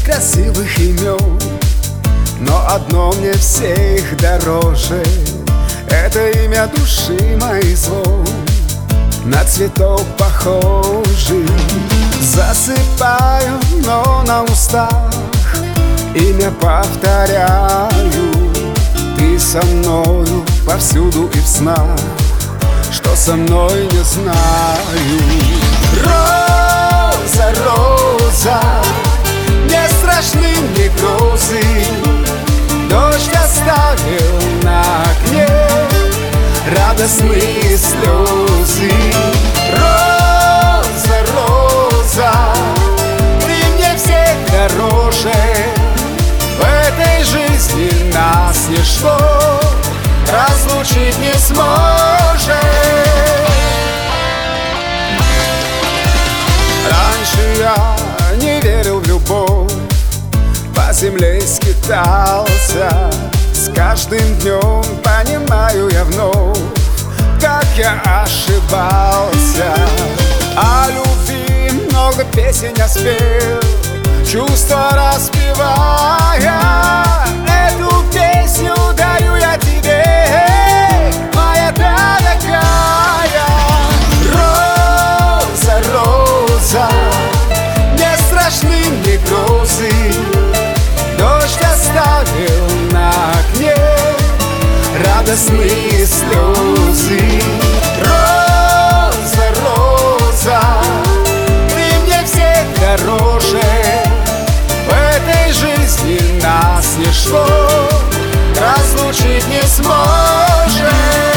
красивых имен, но одно мне всех дороже — это имя души моей звон. На цветок похожий засыпаю, но на устах имя повторяю. Ты со мною повсюду и в снах, что со мной не знаю. Роза, роза, не страшны мне грозы, дождь оставил на окне радостные слезы. Роза, роза, ты мне всех дороже, в этой жизни нас ничто разлучить не сможет. Раньше я не верил в любовь, по земле скитался. С каждым днем понимаю я вновь, как я ошибался. О любви много песен я спел, чувства распевая. Эту песню дарю я тебе, моя дорогая. Роза, роза, не страшны мне грозы, дождь оставил на окне радостные слезы. Роза, роза, ты мне всех дороже, в этой жизни нас ничто разлучить не сможет.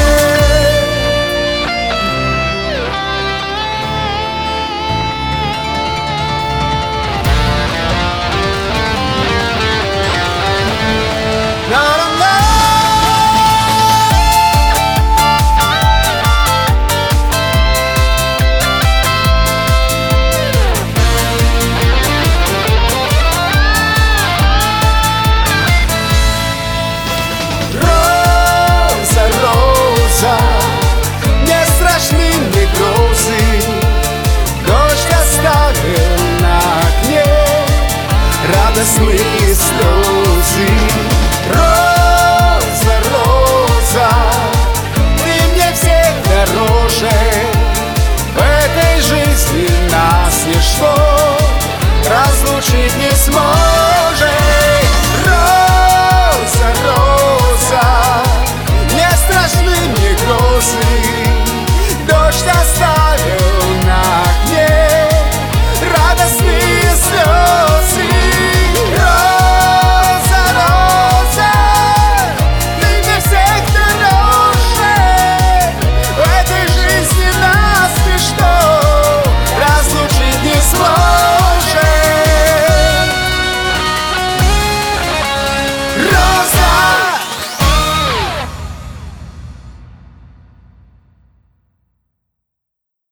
Радостные слезы. Роза, роза, ты мне всех дороже, в этой жизни нас ничто разлучить не сможет.